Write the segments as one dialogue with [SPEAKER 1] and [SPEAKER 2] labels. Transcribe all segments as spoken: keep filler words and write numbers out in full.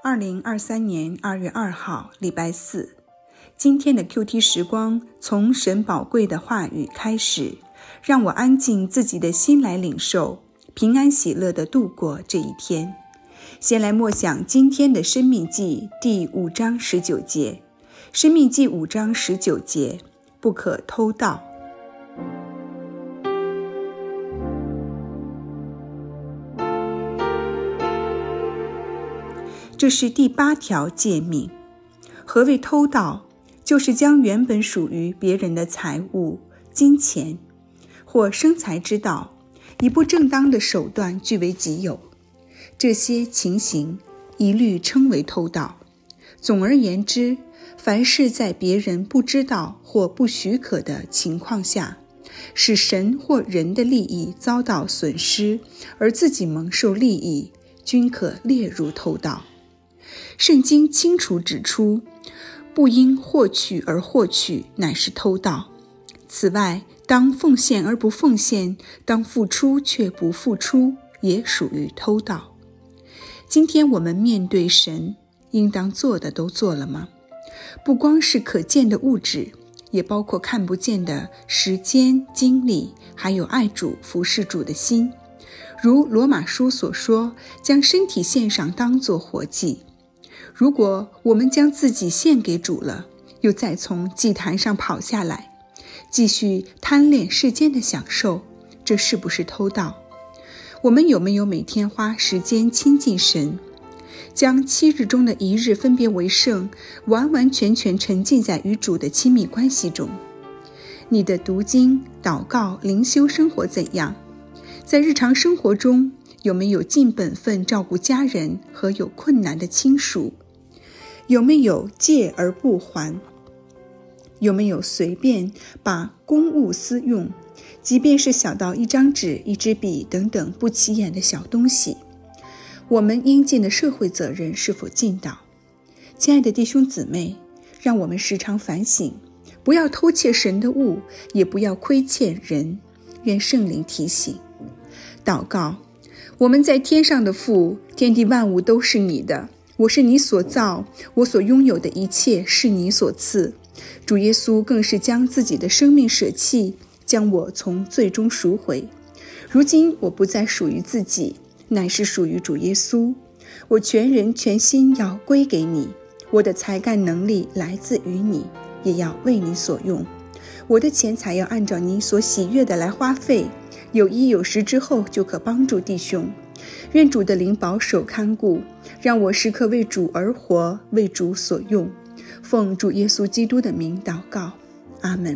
[SPEAKER 1] 二零二三年二月二号，礼拜四。今天的 Q T 时光从神宝贵的话语开始，让我安静自己的心来领受，平安喜乐地度过这一天。先来默想今天的申命记第五章十九节。申命记五章十九节，不可偷盗。这是第八条诫命。何谓偷盗？就是将原本属于别人的财物、金钱或生财之道，以不正当的手段据为己有。这些情形一律称为偷盗。总而言之，凡是在别人不知道或不许可的情况下，使神或人的利益遭到损失，而自己蒙受利益，均可列入偷盗。圣经清楚指出，不因获取而获取，乃是偷盗。此外，当奉献而不奉献，当付出却不付出，也属于偷盗。今天我们面对神，应当做的都做了吗？不光是可见的物质，也包括看不见的时间、精力，还有爱主、服侍主的心。如罗马书所说，将身体献上当作活祭。如果我们将自己献给主了，又再从祭坛上跑下来，继续贪恋世间的享受，这是不是偷盗？我们有没有每天花时间亲近神，将七日中的一日分别为圣，完完全全沉浸在与主的亲密关系中？你的读经、祷告、灵修生活怎样？在日常生活中，有没有尽本分照顾家人和有困难的亲属？有没有借而不还？有没有随便把公物私用，即便是小到一张纸、一支笔等等不起眼的小东西？我们应尽的社会责任是否尽到？亲爱的弟兄姊妹，让我们时常反省，不要偷窃神的物，也不要亏欠人。愿圣灵提醒。祷告，我们在天上的父，天地万物都是你的，我是你所造，我所拥有的一切是你所赐。主耶稣更是将自己的生命舍弃，将我从罪中赎回。如今我不再属于自己，乃是属于主耶稣。我全人全心要归给你，我的才干能力来自于你，也要为你所用。我的钱财要按照你所喜悦的来花费，有衣有食之后就可帮助弟兄。愿主的灵保守看顾，让我时刻为主而活，为主所用。奉主耶稣基督的名祷告，阿们。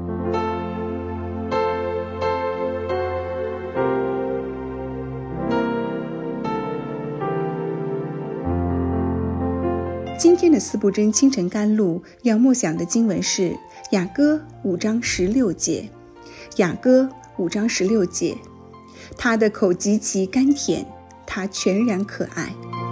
[SPEAKER 1] 今天的四部真清晨甘露要默想的经文是雅歌五章十六节。雅歌五章十六节，他的口极其甘甜，他全然可爱。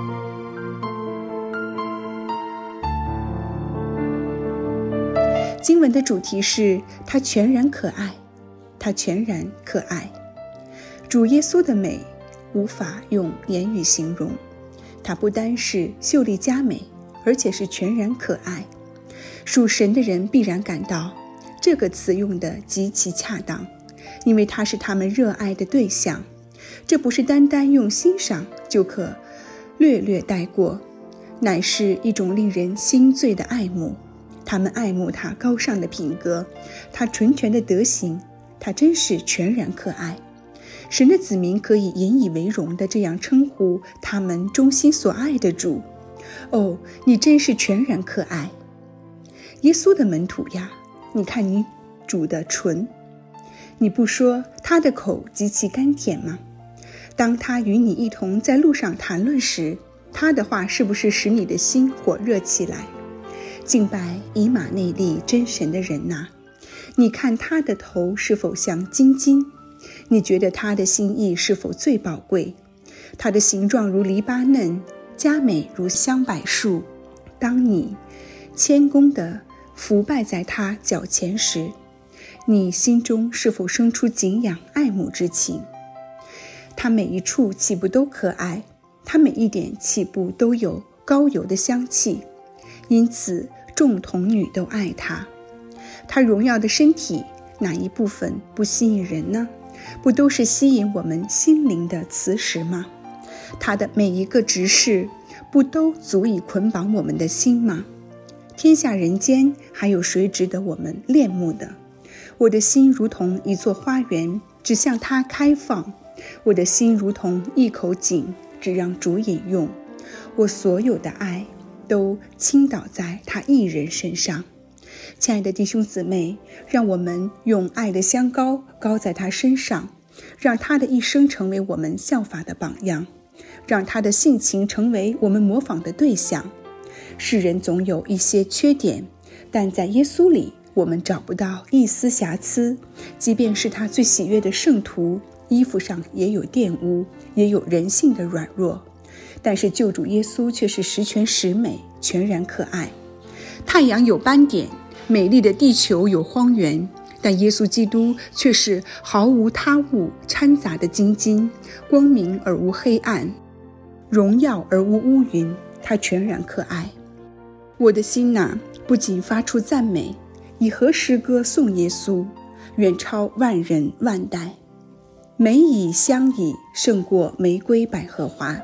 [SPEAKER 1] 经文的主题是他全然可爱，他全然可爱。主耶稣的美无法用言语形容，他不单是秀丽佳美，而且是全然可爱。属神的人必然感到这个词用的极其恰当，因为他是他们热爱的对象。这不是单单用欣赏就可略略带过，乃是一种令人心醉的爱慕。他们爱慕他高尚的品格，他纯全的德行，他真是全然可爱。神的子民可以引以为荣地这样称呼他们衷心所爱的主。哦，你真是全然可爱。耶稣的门徒呀，你看你主的唇，你不说他的口极其甘甜吗？当他与你一同在路上谈论时，他的话是不是使你的心火热起来？敬拜以马内利真神的人哪，你看他的头是否像金金？你觉得他的心意是否最宝贵？他的形状如黎巴嫩，佳美如香柏树。当你谦恭地伏拜在他脚前时，你心中是否生出敬仰爱慕之情？他每一处岂不都可爱？他每一点岂不都有膏油的香气，因此众童女都爱他。他荣耀的身体哪一部分不吸引人呢？不都是吸引我们心灵的磁石吗？他的每一个执事不都足以捆绑我们的心吗？天下人间还有谁值得我们恋慕的？我的心如同一座花园，只向他开放。我的心如同一口井，只让主饮用。我所有的爱都倾倒在他一人身上。亲爱的弟兄姊妹，让我们用爱的香膏膏在他身上，让他的一生成为我们效法的榜样，让他的性情成为我们模仿的对象。世人总有一些缺点，但在耶稣里我们找不到一丝瑕疵。即便是他最喜悦的圣徒，衣服上也有玷污，也有人性的软弱，但是救主耶稣却是十全十美，全然可爱。太阳有斑点，美丽的地球有荒原，但耶稣基督却是毫无他物掺杂的晶晶，光明而无黑暗，荣耀而无乌云，他全然可爱。我的心哪，不仅发出赞美，以何诗歌颂耶稣，远超万人万代。美以香以，胜过玫瑰百合花。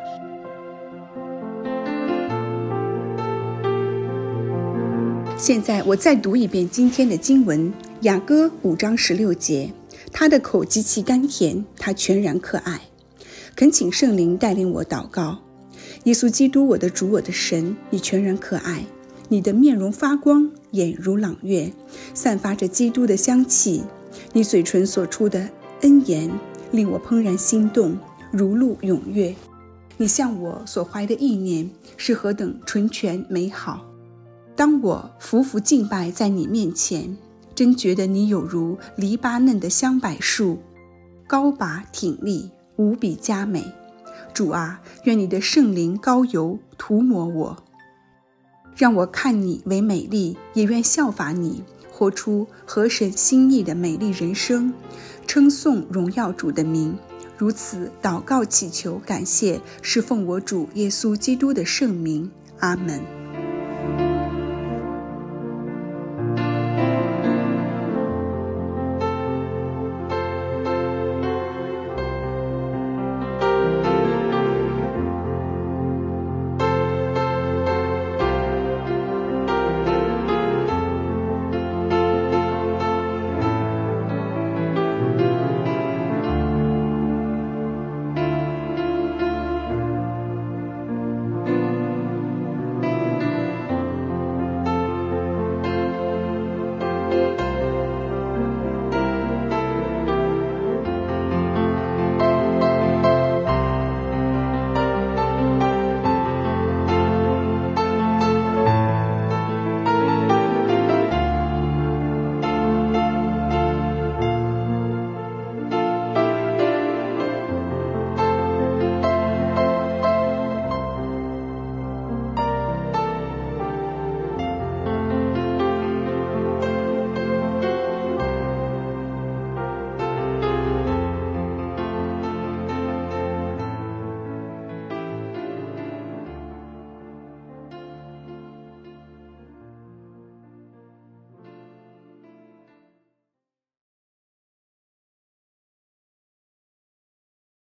[SPEAKER 1] 现在我再读一遍今天的经文，雅歌五章十六节，他的口极其甘甜，他全然可爱。恳请圣灵带领我祷告。耶稣基督，我的主，我的神，你全然可爱，你的面容发光，眼如朗月，散发着基督的香气。你嘴唇所出的恩言令我怦然心动，如露踊跃。你向我所怀的意念是何等纯全美好。当我匍匐敬拜在你面前，真觉得你有如黎巴嫩的香柏树，高拔挺立，无比佳美。主啊，愿你的圣灵膏油涂抹我，让我看你为美丽，也愿效法你，活出合神心意的美丽人生，称颂荣耀主的名。如此祷告祈求感谢，是奉我主耶稣基督的圣名。阿们。